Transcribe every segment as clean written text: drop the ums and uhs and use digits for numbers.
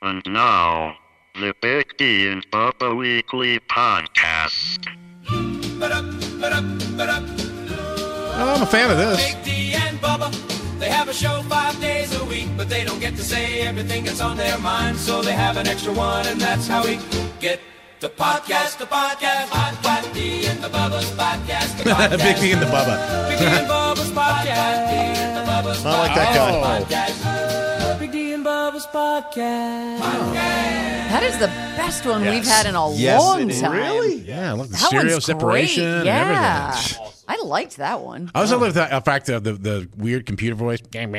And now, the Big D and Bubba Weekly Podcast. Oh, I'm a fan of this. Big D and Bubba, they have a show 5 days a week, but they don't get to say everything that's on their mind, so they have an extra one, and that's how we get the podcast. Big D and the Bubba's podcast. Big D and the Bubba. Big D and Bubba's podcast. Big D and the Bubba's I like that guy. podcast. Big D and Bubba's podcast. That is the best one we've had in a Yes, long it is. time. Really? Yeah, look, the That stereo one's separation great. and Yeah. everything. I liked that one. I also love the fact of the weird computer voice.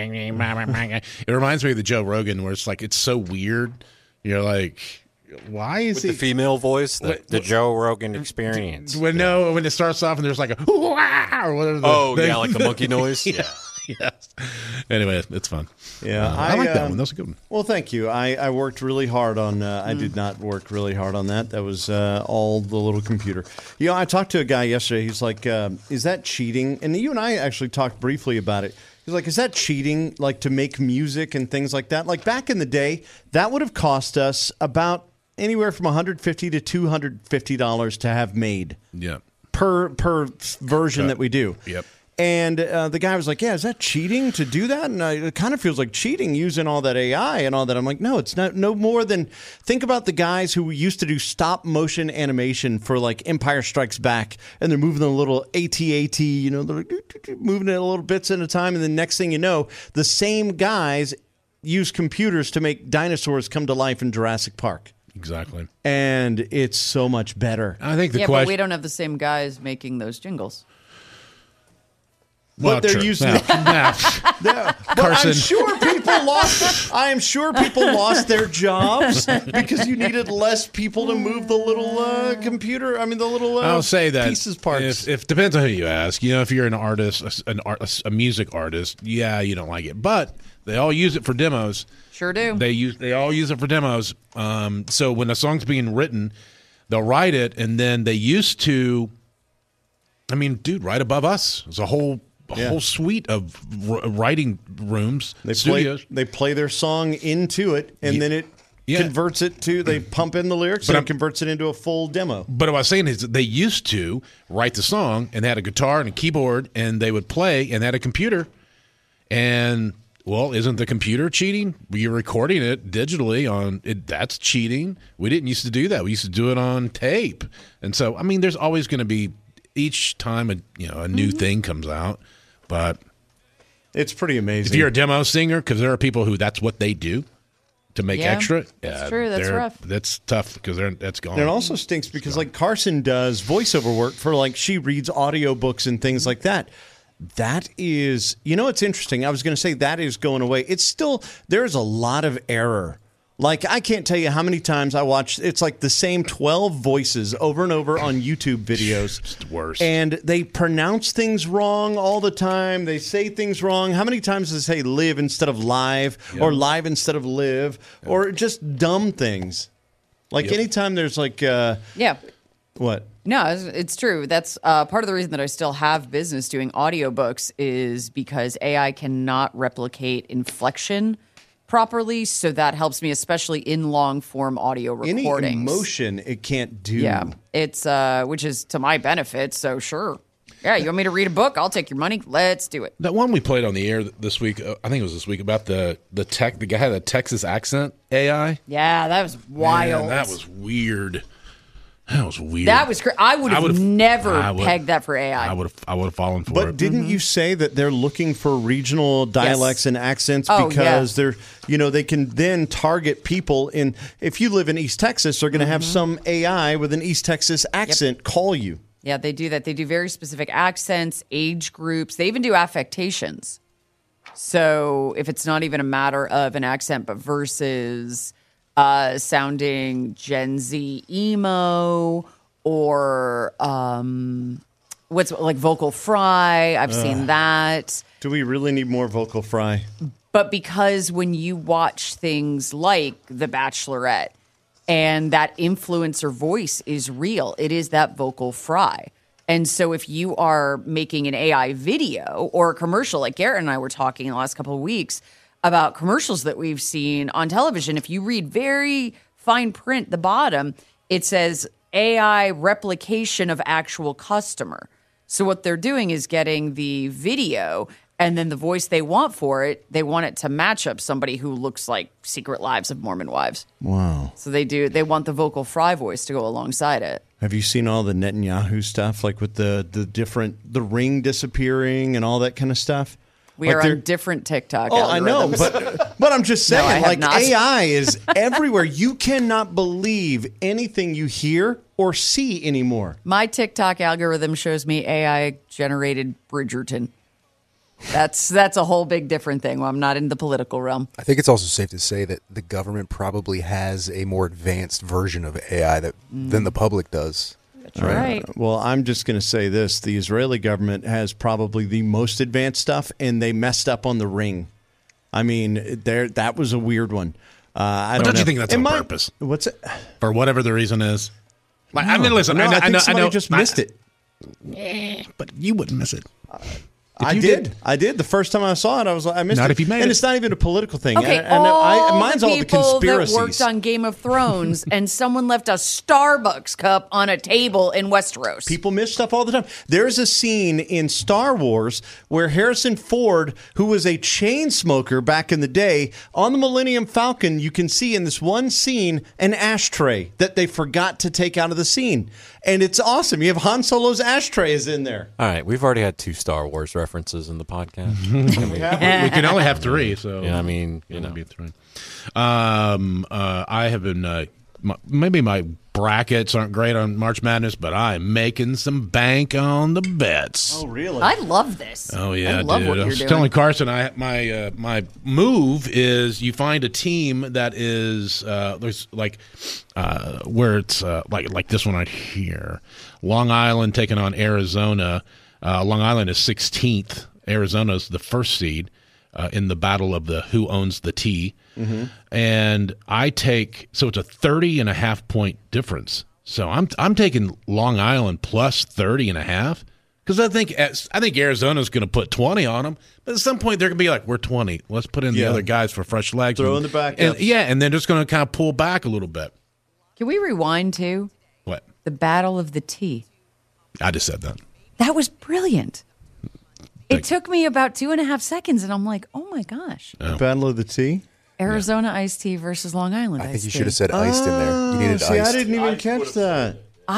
It reminds me of the Joe Rogan, where it's like it's so weird. You're like, why is With he the female voice, the What- Joe Rogan experience. when it starts off and there's like a "Wah," or whatever. Like the monkey noise. Yeah. Yes. Anyway, it's fun. Yeah, I like that one. That was a good one. Well, thank you. I worked really hard on. I did not work really hard on that. That was all the little computer. You know, I talked to a guy yesterday. He's like, "Is that cheating?" And you and I actually talked briefly about it. He's like, "Is that cheating? Like to make music and things like that? Like back in the day, that would have cost us about anywhere from $150 to $250 to have made Yeah. per version that we do." Yep. And the guy was like, "Yeah, is that cheating to do that?" And it kind of feels like cheating using all that AI and all that. I'm like, no, it's not. No more than think about the guys who used to do stop motion animation for like Empire Strikes Back, and they're moving the little AT-AT, you know, they're like, moving it a little bits at a time, and the next thing you know, the same guys use computers to make dinosaurs come to life in Jurassic Park, Exactly. and it's so much better. I think the Yeah, but question. we don't have the same guys making those jingles. Well, But they're true. using Yeah. Yeah, but Carson. I'm sure people lost. I am sure people lost their jobs because you needed less people to move the little computer. I mean, the little I'll say that pieces parts. If depends on who you ask. You know, if you're an artist, a music artist, yeah, you don't like it, but they all use it for demos. Sure do. They all use it for demos. So when a song's being written, they'll write it, and then they used to. I mean, dude, right above us is a whole suite of writing rooms, studios. They play their song into it, and then it converts it to. They pump in the lyrics, and it converts it into a full demo. But what I was saying is that they used to write the song and they had a guitar and a keyboard, and they would play and they had a computer. And well, isn't the computer cheating? You're recording it digitally on it. That's cheating. We didn't used to do that. We used to do it on tape. And so, I mean, there's always going to be each time a new thing comes out. But It's pretty amazing. if you're a demo singer, because there are people who that's what they do to make extra. That's true. That's rough. That's tough because that's gone. And it also stinks because like Carson does voiceover work for like she reads audiobooks and things like that. That is, you know, it's interesting. I was going to say that is going away. It's still, there's a lot of error. Like, I can't tell you how many times I watched, it's like the same 12 voices over and over on YouTube videos. It's the worst. And they pronounce things wrong all the time. They say things wrong. How many times does they say live instead of live or live instead of live or just dumb things? Like anytime there's like, Yeah. what? No, it's true. That's part of the reason that I still have business doing audiobooks is because AI cannot replicate inflection properly. So that helps me, especially in long form audio recordings. Any emotion it can't do. Yeah, it's which is to my benefit. So sure. Yeah, you want me to read a book? I'll take your money. Let's do it. That one we played on the air this week, I think it was this week, about the guy had a Texas accent AI. Yeah, that was wild. Man, that was weird. That was weird. That was crazy. I would have never pegged that for AI. I would have fallen for it. But didn't you say that they're looking for regional dialects and accents because they're, you know, they can then target people in. If you live in East Texas, they're going to have some AI with an East Texas accent call you. Yeah, they do that. They do very specific accents, age groups. They even do affectations. So if it's not even a matter of an accent, but versus sounding Gen Z emo or what's like vocal fry. I've seen that. Do we really need more vocal fry? But because when you watch things like The Bachelorette and that influencer voice is real, it is that vocal fry. And so if you are making an AI video or a commercial, like Garrett and I were talking in the last couple of weeks, about commercials that we've seen on television. If you read very fine print, the bottom, it says AI replication of actual customer. So what they're doing is getting the video and then the voice they want for it, they want it to match up somebody who looks like Secret Lives of Mormon Wives. Wow. So they want the vocal fry voice to go alongside it. Have you seen all the Netanyahu stuff, like with the ring disappearing and all that kind of stuff? We Like are they're- on different TikTok Oh, I know, algorithms. but I'm just No, I saying, have like not. AI is everywhere. You cannot believe anything you hear or see anymore. My TikTok algorithm shows me AI generated Bridgerton. That's a whole big different thing. Well, I'm not in the political realm. I think it's also safe to say that the government probably has a more advanced version of AI than the public does. That's right. Well, I'm just going to say this: the Israeli government has probably the most advanced stuff, and they messed up on the ring. I mean, that was a weird one. I But don't don't you know. think that's It on might- purpose? What's it? For whatever the reason is. Like, I mean, listen, No, I think I somebody know, just missed it. but you wouldn't miss it. I you did. I did. The first time I saw it, I was like, I missed Not it. if you made and it. it's not even a political thing. Okay, mine's the all the people conspiracies. that worked on Game of Thrones and someone left a Starbucks cup on a table in Westeros. People miss stuff all the time. There's a scene in Star Wars where Harrison Ford, who was a chain smoker back in the day, on the Millennium Falcon, you can see in this one scene an ashtray that they forgot to take out of the scene. And it's awesome. You have Han Solo's ashtray is in there. All right, we've already had 2 Star Wars references in the podcast. We can only have 3, so Yeah, I mean, you it'll know. be 3. I have been maybe my brackets aren't great on March Madness, but I'm making some bank on the bets. Oh, really? I love this. Oh yeah, I love dude. what I you're was doing. telling Carson, my move is you find a team that is there's like where it's like this one right here, Long Island taking on Arizona. Long Island is 16th. Arizona's the first seed in the battle of the who owns the T. Mm-hmm. And I take so it's a 30.5 point difference. So I'm taking Long Island plus 30.5 because I think Arizona's going to put 20 on them. But at some point they're going to be like, we're 20. Let's put in the Yeah. other guys for fresh legs. Throw and, in the backups. and yeah, and they're just going to kind of pull back a little bit. Can we rewind to What? the Battle of the T? I just said that. That was brilliant. It Thank- took me about 2.5 seconds, and I'm like, oh my gosh. Battle of the T? Arizona iced tea versus Long Island I think iced you tea. should have said iced in there. You needed See, iced. I didn't even catch that.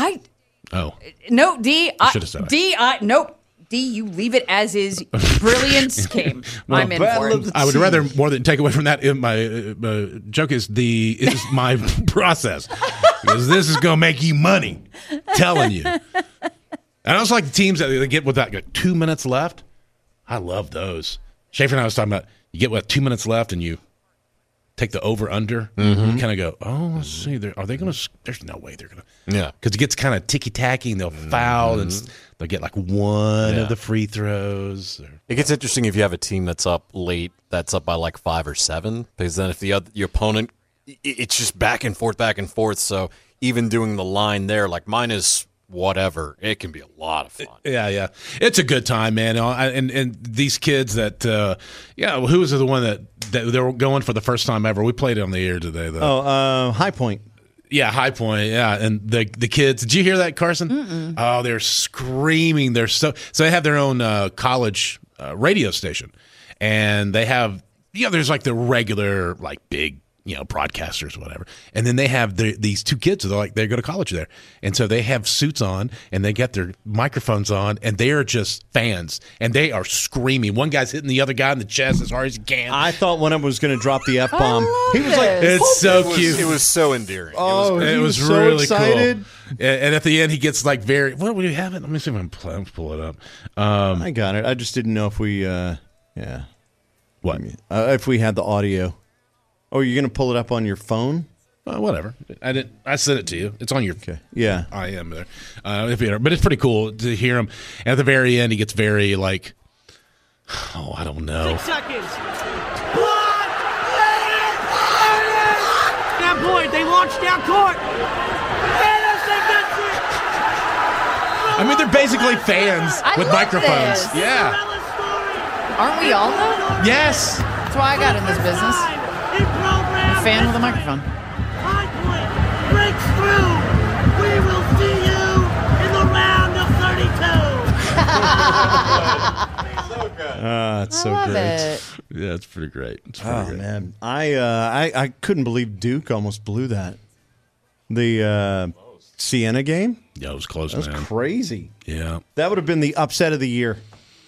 Oh, No, D. should've said Nope. D, you leave it as is. Brilliance came. I'm in for Battle of it. the I would T. rather more than take away from that. My joke is my process because this is going to make you money. Telling you. And I also like the teams that they get with that like 2 minutes left. I love those. Schaefer and I was talking about you get with 2 minutes left and you take the over under. Mm-hmm. You kind of go, oh, let's see. Are they going to? There's no way they're going to. Yeah. Because it gets kind of ticky tacky and they'll foul and they'll get like one Yeah. of the free throws. It gets interesting if you have a team that's up late, that's up by like 5 or 7, because then if your opponent, it's just back and forth. So even doing the line there, like minus whatever, it can be a lot of fun. Yeah. It's a good time, man. And these kids that, who was the one that they were going for the first time ever? We played it on the air today, though. High Point. Yeah, High Point. Yeah, and the kids. Did you hear that, Carson? Oh, they're screaming. They're so they have their own college radio station, and they have there's like the regular like big broadcasters or whatever, and then they have these 2 kids that they go to college there, and so they have suits on and they get their microphones on and they are just fans and they are screaming. One guy's hitting the other guy in the chest as hard as he can. I thought one of them was going to drop the F-bomb. I He love was like, this. It's so cute. It was so endearing. oh, It he was so really excited. cool. And at the end, he gets like very. What do we have it? Let me see if I can pull it up. I got it. I just didn't know if we, What? if we had the audio. Oh, you're going to pull it up on your phone? Whatever. I didn't. I sent it to you. It's on your. Okay. Yeah. I am there. But it's pretty cool to hear him. And at the very end, he gets very like. Oh, I don't know. 6 seconds. Block! That point, they launched down court. I mean, they're basically fans I with love microphones. this. Yeah. Aren't we all though? Yes. That's why I got in this business. A fan with a microphone. High Point breaks through. We will see you in the round of 32. It's so Love great. it. Yeah, it's pretty great. It's pretty great. Man, I couldn't believe Duke almost blew that. The Siena game? Yeah, it was close, That was man. crazy. Yeah. That would have been the upset of the year.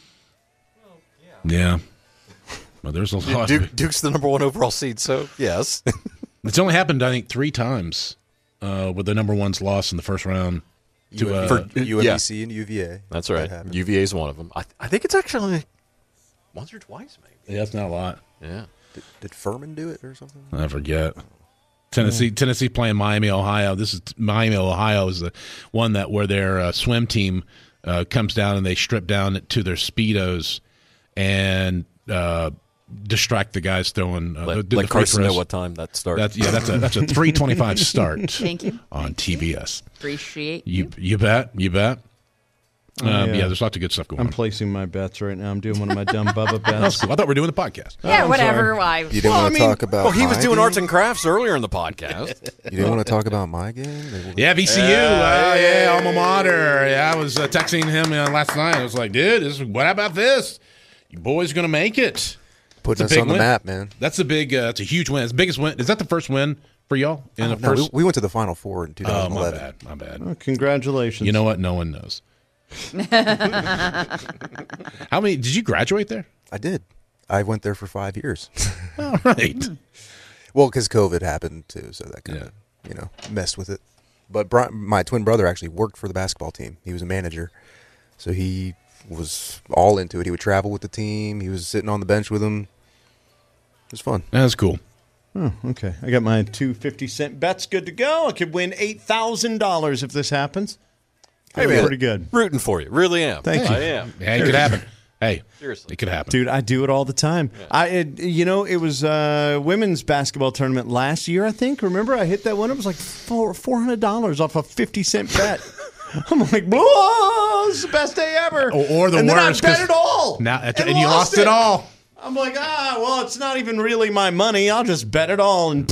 Yeah. Well, there's a lot. Duke's the number 1 overall seed, so yes. It's only happened, I think, 3 times with the number one's loss in the first round. To UMBC and UVA. That's right. That happened. UVA is one of them. I think it's actually once or twice, maybe. yeah, that's not a lot. Yeah. Did Furman do it or something? I forget. Tennessee playing Miami, Ohio. This is Miami, Ohio is the one that where their swim team comes down and they strip down to their Speedos and distract the guys throwing. Let Carson know what time that starts. That's a 3:25 start. Thank you. On TBS. Appreciate You bet. Yeah, there's lots of good stuff going I'm on. placing my bets right now. I'm doing one of my dumb Bubba bets. That's cool. I thought we were doing the podcast. Yeah, I'm whatever. sorry. Why? You didn't want to talk about. Well, he was my doing game? arts and crafts earlier in the podcast. You didn't want to talk about my game. Yeah, VCU. Alma mater. Yeah, I was texting him last night. I was like, dude, what about this? You boys going to make it. Putting It's us a big on the win. map, man. That's a big. It's a huge win. It's the biggest win. Is that the first win for y'all in the No, first? we went to the Final Four in Oh, 2011. my bad. Oh, congratulations. You know what? No one knows. How many? Did you graduate there? I did. I went there for 5 years. All right. Well, because COVID happened too, so that kind of messed with it. But my twin brother actually worked for the basketball team. He was a manager, so he was all into it. He would travel with the team. He was sitting on the bench with them. It was fun. That's cool. Oh, okay. I got my 2 50-cent bets good to go. I could win $8,000 if this happens. Hey, man. Pretty good. Rooting for you. Really am. Thank you. I am. Yeah, it could happen. Hey, Seriously. it could happen. Dude, I do it all the time. It was a women's basketball tournament last year, I think. Remember, I hit that one. It was like $400 off a 50-cent bet. I'm like, whoa, this is the best day ever. Or the and worst. then I bet it all. And you lost it all. I'm like, well, it's not even really my money. I'll just bet it all. And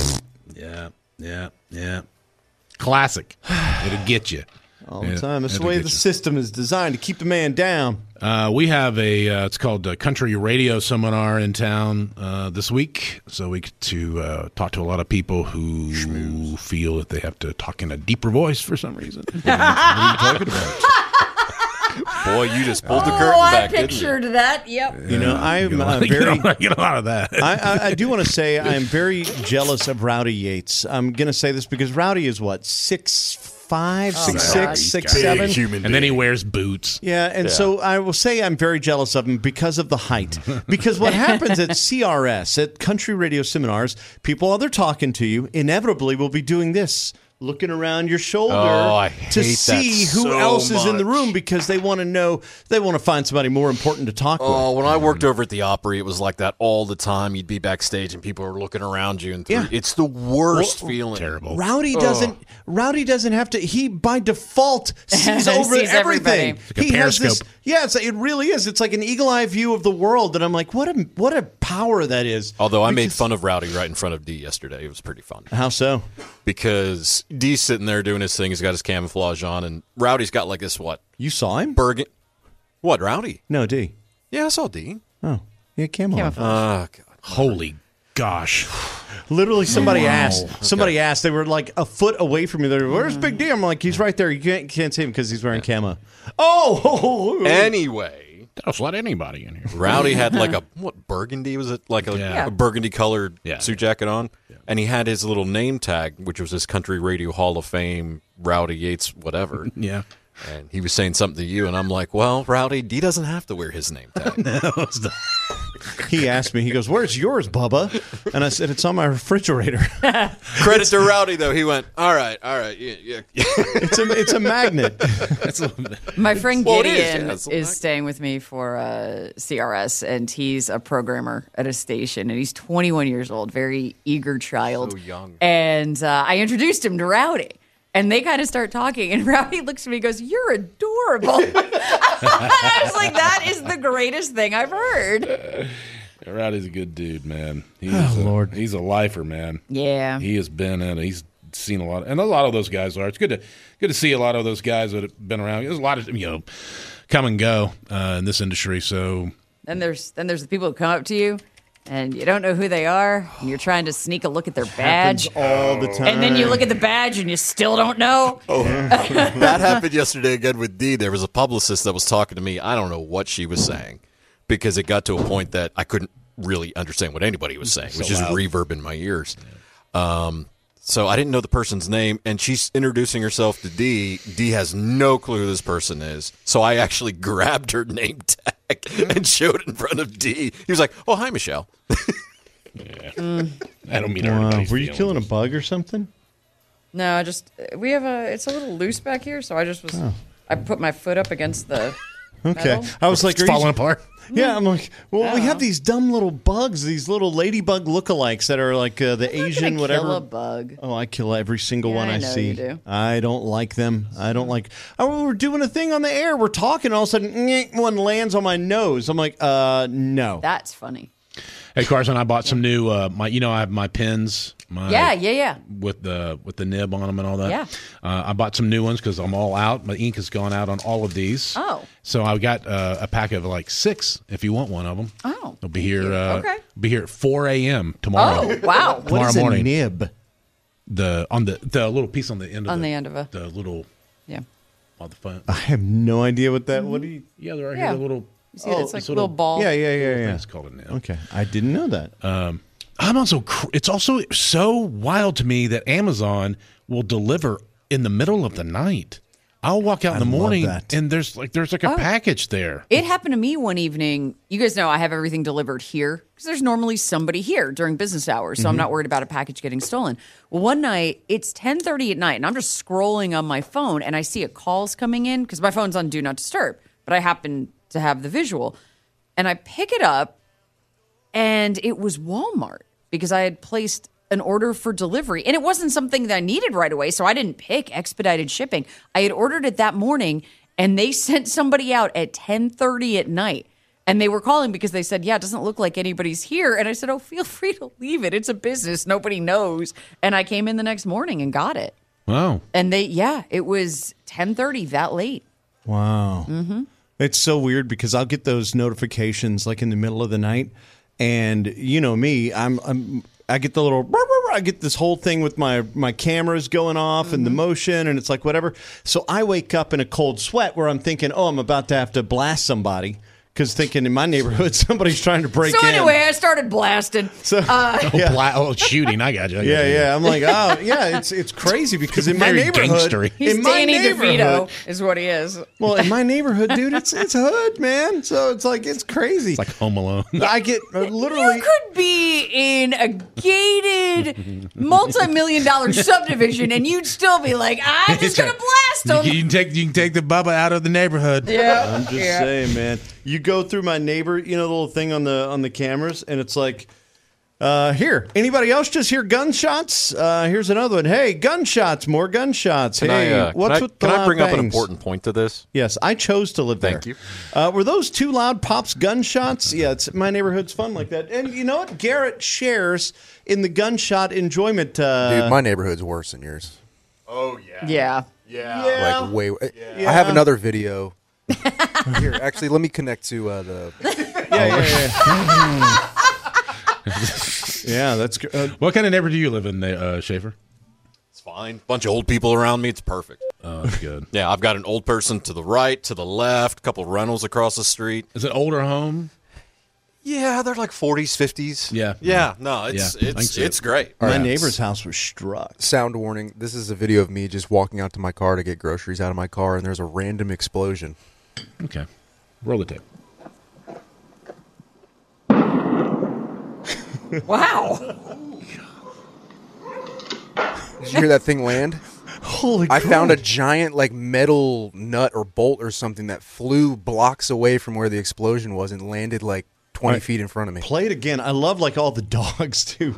Yeah. Classic. It'll get you. all the time. That's the way the system is designed to keep the man down. We have it's called a Country Radio Seminar in town this week. So we get to talk to a lot of people who feel that they have to talk in a deeper voice for some reason. What are you talking about? Boy, you just pulled the curtain I back, didn't you? pictured that. Yep. You know, I'm You very. get a lot of that. I do want to say I'm very jealous of Rowdy Yates. I'm going to say this because Rowdy is what, 6'5", 6'6", 6'7"? And then he wears boots. Yeah, and so I will say I'm very jealous of him because of the height. Because what happens at CRS, at Country Radio Seminars, people while they're talking to you inevitably will be doing this. Looking around your shoulder I to hate see that who so else is in the much. room because they want to know, they want to find somebody more important to talk Oh, with. when I worked over at the Opry, it was like that all the time. You'd be backstage and people are looking around you, and it's the worst feeling. Terrible. Rowdy doesn't have to. He by default sees over Sees everybody. everything. Like a He has this. periscope. Yeah, it really is. It's like an eagle eye view of the world, and I'm like, what a power that is. Although I made Because- fun of Rowdy right in front of D yesterday. It was pretty fun. How so? Because D's sitting there doing his thing. He's got his camouflage on, and Rowdy's got like this, You saw him? Bergen. What, Rowdy? No, D. Yeah, I saw D. Oh, yeah, camouflage. God. Holy gosh. Literally, somebody asked. They were like a foot away from me. They're, where's Big D? I'm like, he's right there. You can't see him because he's wearing camo. Oh, Anyway, Just let anybody in here. Rowdy had like a, burgundy? Was it like Yeah. a burgundy colored Yeah. suit jacket on? Yeah. And he had his little name tag, which was his Country Radio Hall of Fame, Rowdy Yates, whatever. Yeah. And he was saying something to you, and I'm like, well, Rowdy, D doesn't have to wear his name tag. he asked me. He goes, "Where's yours, Bubba?" And I said, "It's on my refrigerator." Credit to Rowdy, though. He went, all right, yeah. It's a magnet. My friend Well, it is, Gideon yeah, is, it's like- staying with me for CRS, and he's a programmer at a station, and he's 21 years old, very eager child. So young. And I introduced him to Rowdy, and they kind of start talking, and Rowdy looks at me and goes, "You're adorable." I was like, that is the greatest thing I've heard. Rowdy's a good dude, man. Lord. He's a lifer, man. Yeah. He has been in it. He's seen a lot, and a lot of those guys are. It's good to see a lot of those guys that have been around. There's a lot of come and go in this industry. So Then there's the people who come up to you and you don't know who they are, and you're trying to sneak a look at their badge. all the time. And then you look at the badge and you still don't know. That happened yesterday again with Dee. There was a publicist that was talking to me. I don't know what she was saying because it got to a point that I couldn't really understand what anybody was saying. It was just reverb in my ears. So I didn't know the person's name, and she's introducing herself to Dee. Dee has no clue who this person is. So I actually grabbed her name tag and showed it in front of Dee. He was like, "Oh, hi, Michelle." I don't mean everybody's Were you feelings. killing a bug or something? No, it's a little loose back here, so I just was, I put my foot up against the Okay. metal. I was like, It's are you- falling apart. Yeah, I'm like, well, we Oh. have these dumb little bugs, these little ladybug lookalikes that are like the I'm not Asian gonna whatever. kill a bug. Oh, I kill every single Yeah, one I I know see. you do. I don't like them. I don't like. Oh, we're doing a thing on the air. We're talking. All of a sudden, one lands on my nose. I'm like, no. That's funny. Hey, Carson, I bought some new. I have my pins. Yeah. With the nib on them and all that. Yeah. I bought some new ones because I'm all out. My ink has gone out on all of these. Oh. So I got a pack of like 6 if you want one of them. Oh. I'll be here. Okay. Be here at 4 a.m. tomorrow. Oh, wow. What tomorrow is morning. a nib? The little piece on the end of On the the end of a- the little Yeah. on the front. I have no idea what that. What do you? Yeah, they're right Yeah. here. The little. You see, it's like this a little ball. Yeah. It's called a nib. Okay, I didn't know that. I'm also. It's also so wild to me that Amazon will deliver in the middle of the night. I'll walk out in the love morning that. and there's like a package there. It happened to me one evening. You guys know I have everything delivered here because there's normally somebody here during business hours, so I'm not worried about a package getting stolen. Well, one night it's 10:30 at night, and I'm just scrolling on my phone, and I see a call's coming in because my phone's on Do Not Disturb, but I happen to have the visual, and I pick it up, and it was Walmart because I had placed an order for delivery, and it wasn't something that I needed right away, so I didn't pick expedited shipping. I had ordered it that morning, and they sent somebody out at 10:30 at night, and they were calling because they said, "Yeah, it doesn't look like anybody's here." And I said, "Oh, feel free to leave it. It's a business. Nobody knows." And I came in the next morning and got it. Wow. And it was 10:30 that late. Wow. Mm-hmm. It's so weird because I'll get those notifications like in the middle of the night, and you know me, I get the little, I get this whole thing with my cameras going off and the motion, and it's like whatever. So I wake up in a cold sweat where I'm thinking, oh, I'm about to have to blast somebody. Because thinking in my neighborhood, somebody's trying to break in. So anyway, I started blasting. So, Shooting. I got you. yeah. I'm like, oh, yeah, it's crazy because in my Very neighborhood, gangstery. He's in my Danny neighborhood, DeVito is what he is. well, in my neighborhood, dude, it's hood, man. So it's like it's crazy. It's like Home Alone. I get literally. You could be in a gated, multi-million-dollar subdivision, and you'd still be like, "I'm just gonna blast them." You can take the Bubba out of the neighborhood. Yeah, I'm just saying, man. You go through my neighbor, the little thing on the cameras, and it's like, here. Anybody else just hear gunshots? Here's another one. Hey, gunshots, more gunshots. Can I bring up an important point to this? Yes, I chose to live there. Thank you. Were those too loud pops gunshots? Yeah, my neighborhood's fun like that. And you know what? Garrett shares in the gunshot enjoyment. Dude, my neighborhood's worse than yours. Oh yeah. yeah. Like way. I have another video. Here, actually, let me connect to the. Yeah, that's good. What kind of neighborhood do you live in, Schaefer? It's fine. Bunch of old people around me. It's perfect. Oh, that's good. Yeah, I've got an old person to the right, to the left, a couple rentals across the street. Is it older home? Yeah, they're like 40s, 50s. Yeah. No, it's Yeah, I can see it's it. great. My neighbor's house was struck. Sound warning. This is a video of me just walking out to my car to get groceries out of my car, and there's a random explosion. Okay. Roll the tape. Wow. Did you hear that thing land? Holy I found a giant like metal nut or bolt or something that flew blocks away from where the explosion was and landed like 20 feet in front of me. Play it again. I love like all the dogs too.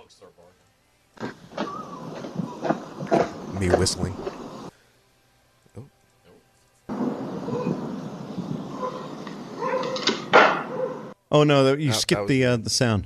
Me whistling. Oh no, you No, skipped that the sound.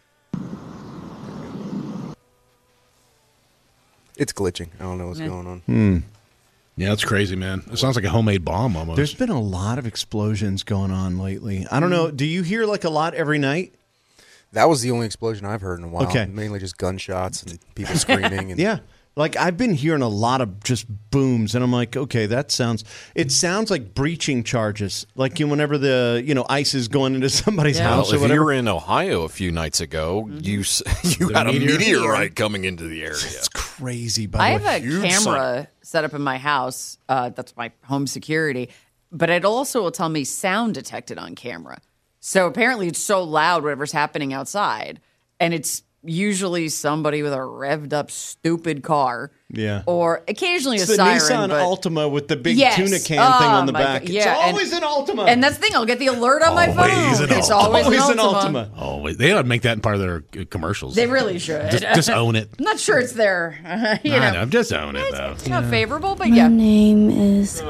It's glitching. I don't know what's going on. Yeah, it's crazy, man. It sounds like a homemade bomb almost. There's been a lot of explosions going on lately. I don't know. Do you hear like a lot every night? That was the only explosion I've heard in a while. Okay. Mainly just gunshots and people screaming. And Yeah. Like I've been hearing a lot of just booms, and I'm like, okay, it sounds like breaching charges. Like whenever the ice is going into somebody's Yeah. house Well, or if whatever. you were in Ohio a few nights ago, you had a meteorite coming into the area. It's crazy. By I the have way. a camera set up in my house. That's my home security. But it also will tell me sound detected on camera. So apparently it's so loud, whatever's happening outside. And it's usually somebody with a revved up stupid car. Yeah. Or occasionally It's a the siren. Nissan but Altima with the big Yes. tuna can thing Oh, on the my back. God. Yeah, It's always an Altima. And that's the thing. I'll get the alert on my phone. Always an It's Altima. always always an Altima. Oh, they ought to make that in part of their commercials. They really should. just own it. I'm not sure it's their, I know, just own it though. It's not favorable, but My yeah. name is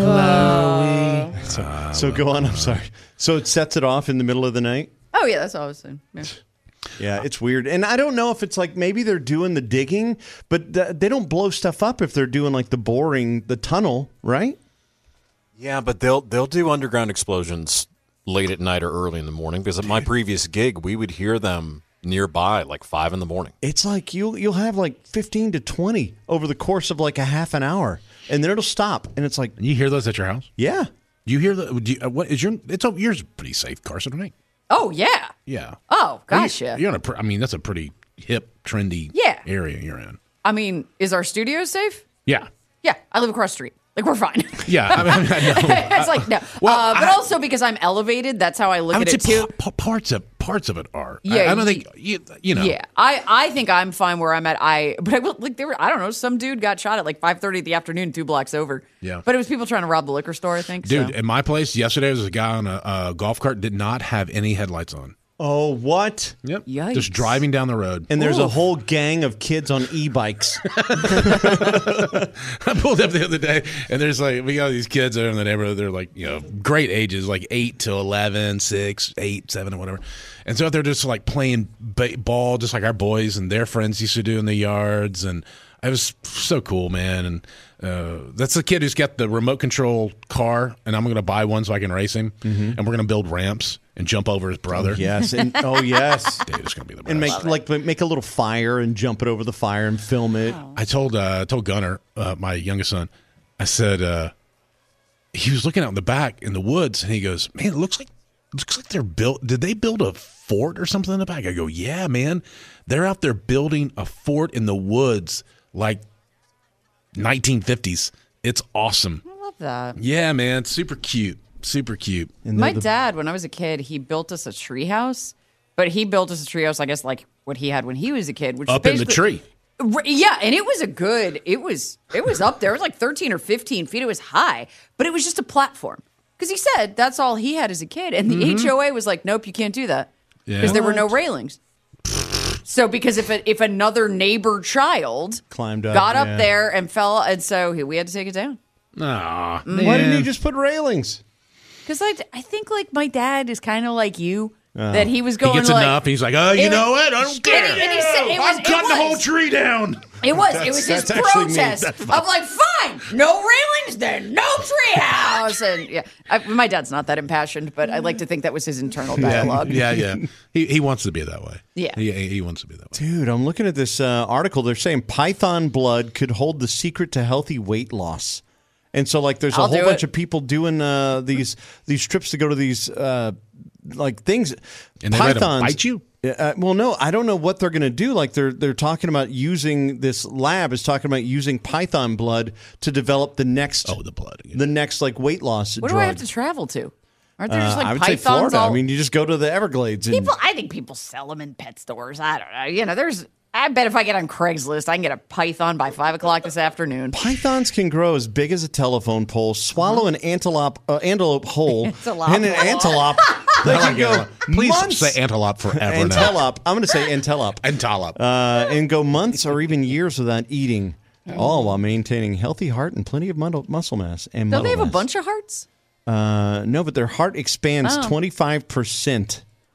Chloe. So go on. I'm sorry. So it sets it off in the middle of the night. Oh, yeah, that's all I was saying. Yeah. Yeah, it's weird. And I don't know if it's like maybe they're doing the digging, but they don't blow stuff up if they're doing like the boring, the tunnel, right? Yeah, but they'll do underground explosions late at night or early in the morning because at my previous gig, we would hear them nearby like 5 in the morning. It's like you'll have like 15 to 20 over the course of like a half an hour, and then it'll stop. And it's like, You hear those at your house? yeah. You hear the? What is your? Yours pretty safe, Carson, right? Oh, yeah. Yeah. Oh, gosh, yeah. You're on a. I mean, that's a pretty hip, trendy Yeah. area you're in. I mean, is our studio safe? Yeah. Yeah, I live across the street. Like, we're fine. Yeah. I mean, I know. It's like, no. Well, but also because I'm elevated, that's how I look I would at say it, too. parts of it are. Yeah, I don't think you know. Yeah, I think I'm fine where I'm at. But I will, like, I don't know, some dude got shot at like 5:30 in the afternoon, 2 blocks over. Yeah. But it was people trying to rob the liquor store, I think. Dude, so. in my place yesterday, there was a guy on a golf cart did not have any headlights on. Oh, what? Yep. Yikes. Just driving down the road. And there's a whole gang of kids on e-bikes. I pulled up the other day, and there's like, we got these kids that are in the neighborhood. They're like, great ages, like 8 to 11, 6, 8, 7, or whatever. And so they're just like playing ball, just like our boys and their friends used to do in the yards. And it was so cool, man. And that's the kid who's got the remote control car, and I'm going to buy one so I can race him. And we're going to build ramps and jump over his brother. Yes. And, oh, yes. Dude, it's going to be the best. And make a little fire and jump it over the fire and film it. I told Gunnar, my youngest son, I said, he was looking out in the back in the woods, and he goes, man, it looks like they're did they build a fort or something in the back? I go, yeah, man. They're out there building a fort in the woods like 1950s. It's awesome. I love that. Yeah, man. Super cute. Super cute. And My dad, when I was a kid, he built us a treehouse, but he built us a treehouse, I guess, like what he had when he was a kid. Which Up is in the basically- tree. Yeah, and it was it was up there. It was like 13 or 15 feet. It was high, but it was just a platform. Because he said that's all he had as a kid. And the HOA was like, nope, you can't do that. Yeah. Because there were no railings. So because if another neighbor child Climbed up, got yeah. up there and fell, and so we had to take it down. Aw, Why didn't you just put railings? Because I think like my dad is kind of like you. That he was He going gets like, enough. He's like, oh, you know what? I don't care. And he said it was, I'm cutting the whole was. tree down. It was his that's actually me. protest That's of fine. like, fine, no railings, then no treehouse. And yeah, my dad's not that impassioned, but I like to think that was his internal dialogue. Yeah. He wants to be that way. Yeah. He wants to be that way. Dude, I'm looking at this article. They're saying python blood could hold the secret to healthy weight loss. And so, like, there's a I'll whole do bunch it. of people doing these trips to go to these like things. And they let him bite you? Well, no, I don't know what they're going to do. Like, they're talking about using this lab is talking about using python blood to develop the next The blood. the next like weight loss What drug. do I have to travel to? Aren't there just like I would say pythons Florida. all? I mean, you just go to the Everglades. And, I think people sell them in pet stores. I don't know. I bet if I get on Craigslist, I can get a python by 5 o'clock this afternoon. pythons can grow as big as a telephone pole, swallow an antelope whole, Antelope. and an antelope. They can go Please months. say antelope forever now. Antelope. I'm going to say antelope. Antelope. And go months or even years without eating, all while maintaining healthy heart and plenty of muscle mass. And Don't they have a muscle mass. bunch of hearts? No, but their heart expands 25%.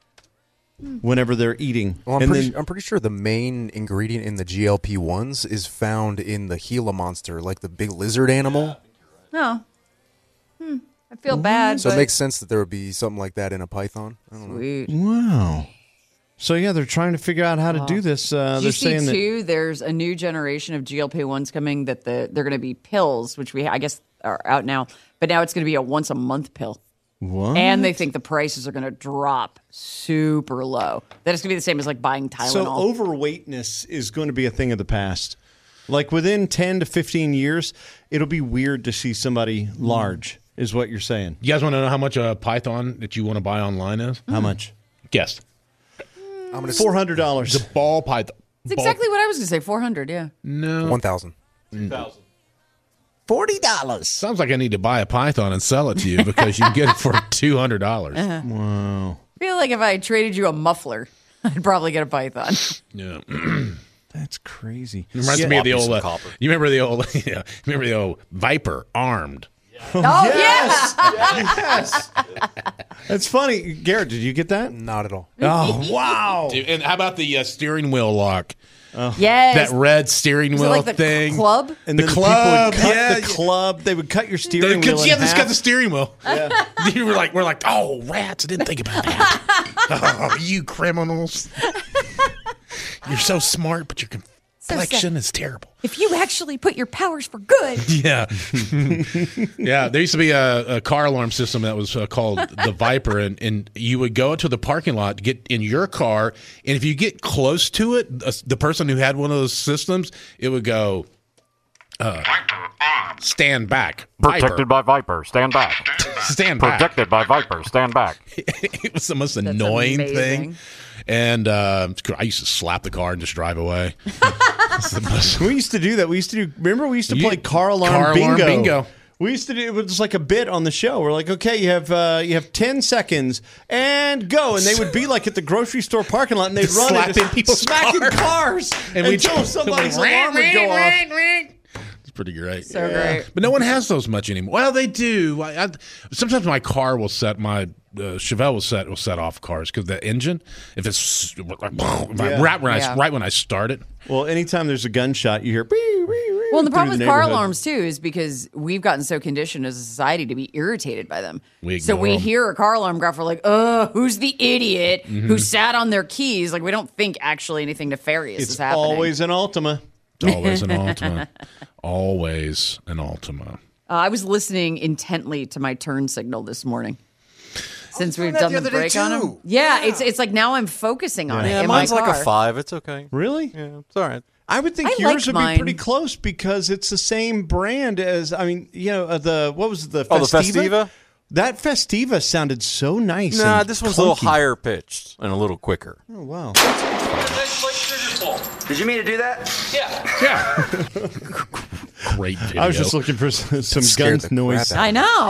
whenever they're eating. Well, and I'm pretty sure the main ingredient in the GLP-1s is found in the Gila monster, like the big lizard animal. No. I feel bad. So but it makes sense that there would be something like that in a python. I don't know. Sweet. Wow. So yeah, they're trying to figure out how to do this. You They're see saying too, there's a new generation of GLP-1s coming that they're going to be pills, which I guess are out now. But now it's going to be a once a month pill. What? And they think the prices are going to drop super low. That it's going to be the same as like buying Tylenol. So overweightness is going to be a thing of the past. Like within 10 to 15 years, it'll be weird to see somebody large, is what you're saying. You guys want to know how much a python that you want to buy online is? How much? Guess. I'm going to $400. The ball python. It's exactly what I was going to say, 400, yeah. No. 1,000. $40. Sounds like I need to buy a python and sell it to you because you can get it for $200. Wow. I feel like if I traded you a muffler, I'd probably get a python. Yeah. That's crazy. It reminds me of the old. copper. You remember the old? Yeah. Remember the old Viper armed? Oh, yes. Yes. That's funny. Garrett, did you get that? Not at all. Oh, wow. Dude, and how about the steering wheel lock? Yes. That red steering Is it wheel like the thing. club? And The then club, people would cut yeah, the club. They would cut your steering wheel in Yeah, this half. got the steering wheel. Yeah. we're like, oh, rats! I didn't think about that. Oh, you criminals! You're so smart, but your complexion is terrible. If you actually put your powers for good. Yeah, yeah. There used to be a car alarm system that was called the Viper, and you would go into the parking lot, get in your car, and if you get close to it, the person who had one of those systems, it would go, stand back. Protected by Viper. Stand back. Stand back. Protected by Viper. Stand back. It was the most annoying thing. And I used to slap the car and just drive away. We used to do that. We used to play car alarm bingo. We used to do it was like a bit on the show. We're like, okay, you have 10 seconds and go, and they would be like at the grocery store parking lot, and they'd run slapping people's smacking cars and until somebody's alarm would go off. It's pretty great. So great. But no one has those much anymore. Well, they do. Sometimes my car will set my Chevelle will set off cars because the engine, if it's like right when I start it. Well, anytime there's a gunshot, you hear. Well, and the problem with car alarms too is because we've gotten so conditioned as a society to be irritated by them. So we hear a car alarm go off, we're like, who's the idiot who sat on their keys? Like we don't think actually anything nefarious is happening. Always an Altima. It's always an Altima. Always an Altima. I was listening intently to my turn signal this morning. Since we've done the break on them. Yeah, it's like now I'm focusing on it in mine's my car. like a 5. It's okay. Really? Yeah, it's all right. I would think I yours like would mine. be pretty close because it's the same brand as what was the Festiva? Oh, the Festiva? That Festiva sounded so nice. Nah, and this one's a little clunky. higher pitched and a little quicker. Oh wow! Did you mean to do that? Yeah. Great video. I was just looking for some scared guns the noise. crap out I know.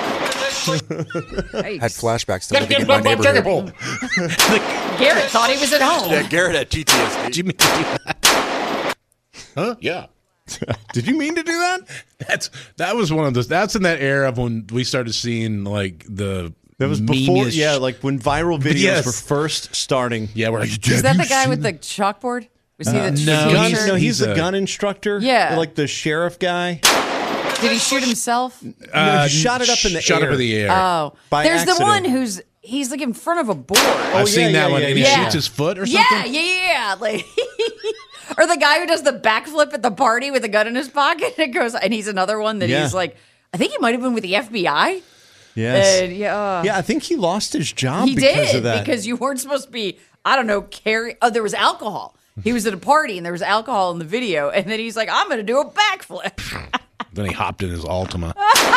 Had flashbacks to living in my neighborhood. Garrett thought he was at home. Yeah, Garrett had PTSD. Did you mean to do that? Huh? Yeah. Did you mean to do that? That was one of those. That's in that era of when we started seeing like the. That was before, memeish- yeah, like when viral videos Yes. were first starting. Yeah, we're like, Is that the guy with the chalkboard? Was he the teacher? He's the gun instructor. Yeah. like the sheriff guy. Did he shoot himself? No, he shot it up in the shot air. up in the air. Oh, By there's accident. the one he's like in front of a board. I've seen that one, and he yeah. shoots his foot or something. Yeah. Like, or the guy who does the backflip at the party with a gun in his pocket. It goes, and he's another one that Yeah. he's like, I think he might have been with the FBI. Yes. Yeah, I think he lost his job he because did of that. because you weren't supposed to be. I don't know. There was alcohol. He was at a party and there was alcohol in the video, and then he's like, I'm going to do a backflip. Then he hopped in his Altima.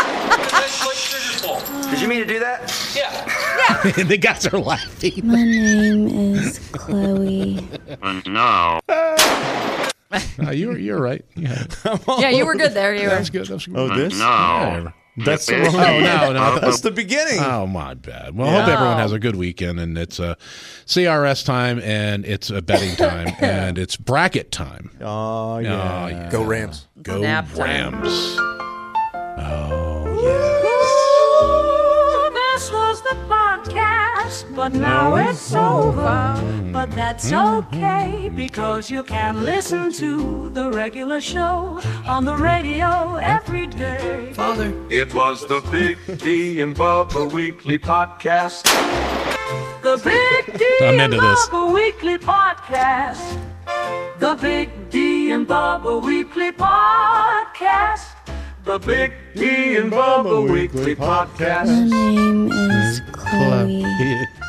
Did you mean to do that? And the guys are laughing. My name is Chloe. And now, You're right. Yeah, you were good there. You That were. was good. That was good. Oh, this? now, That's the Flip wrong. it. Oh, no. That's the beginning. Oh, my bad. Well, I hope everyone has a good weekend, and it's CRS time, and it's betting time, and it's bracket time. Oh, yeah. Oh, yeah. Go Rams. Go Nap time. Rams. Oh, yeah. This was the podcast. podcast, but now it's over. But that's okay, because you can listen to the regular show on the radio every day. Father. It was the Big D and Bubba Weekly Podcast. The Big D I'm and into this. Bubba Weekly Podcast. The Big D and Bubba Weekly Podcast. The Big D and Bubba Weekly My Podcast. name is Chloe.